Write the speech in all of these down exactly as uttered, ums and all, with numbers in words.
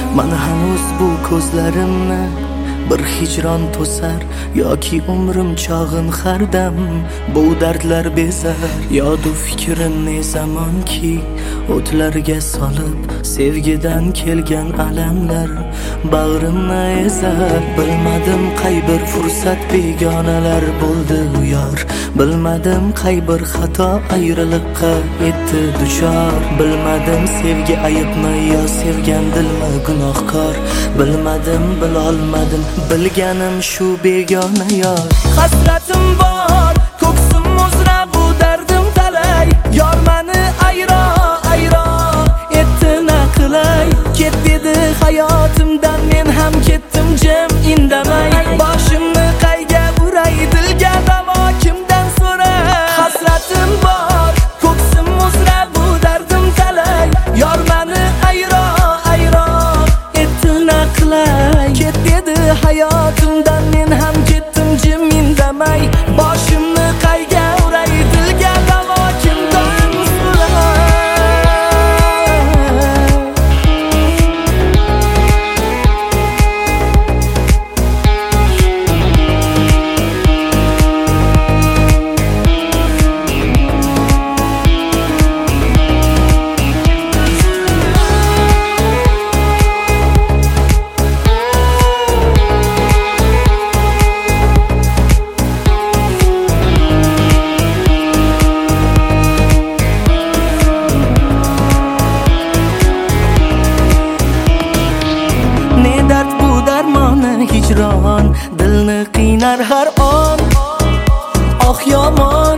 Mana hanuz bu ko'zlarimni bir hijron to'sar, yoki umrim chog'in hardam bu dardlar bezar. Yodu fikrim ne zamonki o'tlarga solib, sevgidan kelgan alamlar bag'rimni ezar. Bilmadim qay bir fursat begonalar bo'ldi u yor, bilmadim qay bir xato ayriliqqa etdi duchor. Bilmadim sevgi ayibmi yo sevgan dilmi gunohkor. Bilmadim, bilolmadim, bilganim shu begona yor. Hasratim bor, ko'ksim uzra, bu dardim talay. Yor mani ayro ayro etdi na qilay. Ket dedi hayotimdan, men ham ketdim jim indamay. Boshimni qayga uray, dilga davo kimdan so'ray. Hasratim bor, ko'ksim uzra, bu dardim talay. Yor mani ayro ayro etdi na qilay. Ket dedi hayotimdan, men ham ketdim jim indamay. Boshimni qayga uray, dilga davo kimdan so'ray. Hijron dilni qiynar har on. Oh yomon,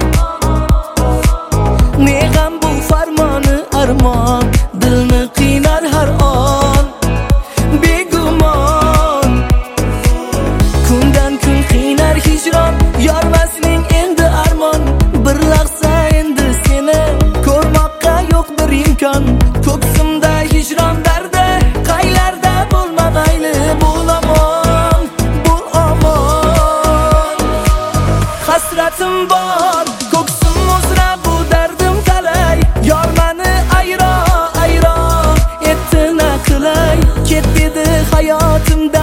ne g'am bu farmoni armon. Dilni qiynar har on, begumon. Kundan kun qiynar hijron, yormasning endi armon. Bir lahza endi seni ko'rmoqqa yo'q bir imkon. Ko'ksimda hijron dardi, qaylarda bo'lma mayli bo'laman. Hasratim bor, ko'ksim uzra, bu dardim talay. Yor mani ayro ayro etdi na qilay. Ket dedi hayotimdan,